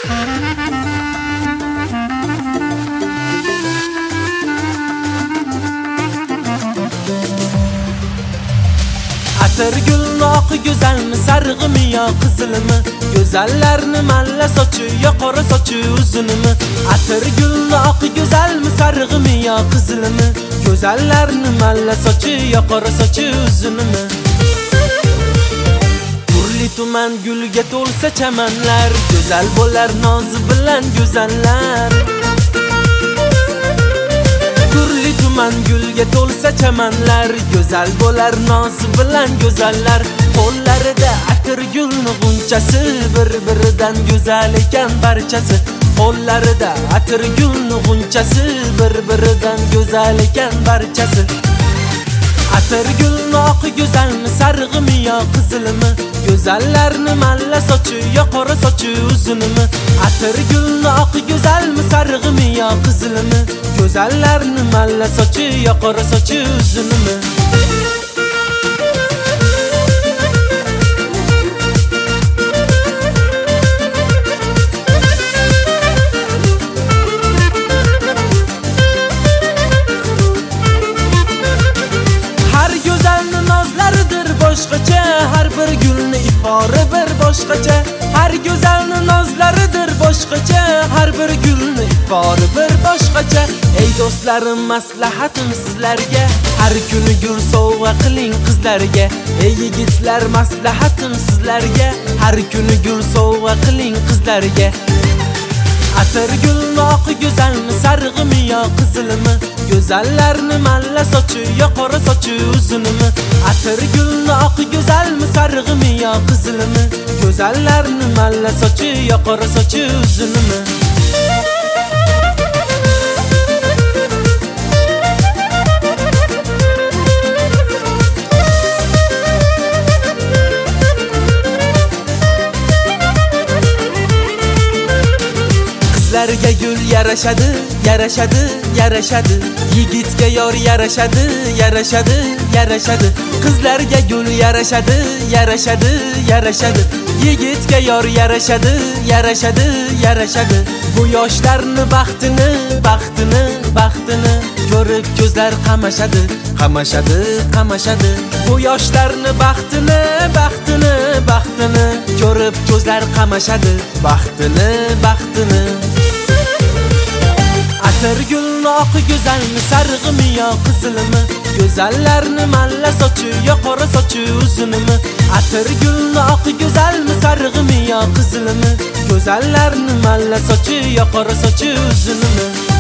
Atır gülün oqi güzelmi, sarg'imi yo qizilmi? Go'zallarni malla sochi yo qora sochi uzunmi? Atır gülün oqi güzelmi, sarg'imi yo qizilmi? Go'zallarni malla sochi yo qora sochi uzunmi? Turli tuman gulga to'lsa chamanlar, go'zal bo'lar nozi bilan go'zallar. Turli tuman gulga to'lsa chamanlar, go'zal bo'lar nozi bilan go'zallar. Qo'llarida atir gulni g'unchasi, bir-biridan go'zal ekan barchasi. Qo'llarida atir gulni g'unchasi, bir-biridan go'zal ekan barchasi. Atır gülün oqi güzelmi, sarg'imi yo qizilmi? Go'zallarni malla sochi yo qora sochi uzunmi? Atır gülün oqi güzelmi, sarg'imi yo qizilmi? Go'zallarni malla sochi yo qora sochi uzunmi? Boshqacha har bir gulni ifori bir boshqacha. Har go'zalni nozlaridir boshqacha, har bir gulni ifori bir boshqacha. Ey do'stlarim, maslahatim sizlarga, har kuni gul sovg'a qiling qizlarga. Ey yigitlar, maslahatim sizlarga, har kuni gul sovg'a qiling qizlarga. Atır gülün oqi güzelmi, sarg'imi yo qizilmi? Go'zallarni malla sochi yo qora sochi uzunmi? Atır gülün oqi güzelmi, sarg'imi yo qizilmi? Go'zallarni malla sochi yo qora sochi uzunmi? Qizlarga gul yarashadi, yarashadi, yarashadi. Yigitga yor yarashadi, yarashadi, yarashadi. Qizlarga gul yarashadi, yarashadi, yarashadi. Yigitga yor yarashadi, yarashadi, yarashadi. Bu yoshlarni baxtini, baxtini, baxtini ko'rib ko'zlar qamashadi, qamashadi, qamashadi. Bu yoshlarni baxtini, baxtini, baxtini ko'rib ko'zlar qamashadi, baxtini, baxtini. Atır gülün oqi güzelmi, sarg'imi yo qizilmi? Go'zallarni malla sochi yo qora sochi uzunmi? Atır gülün oqi güzelmi, sarg'imi yo qizilmi? Go'zallarni malla sochi yo qora sochi uzunmi?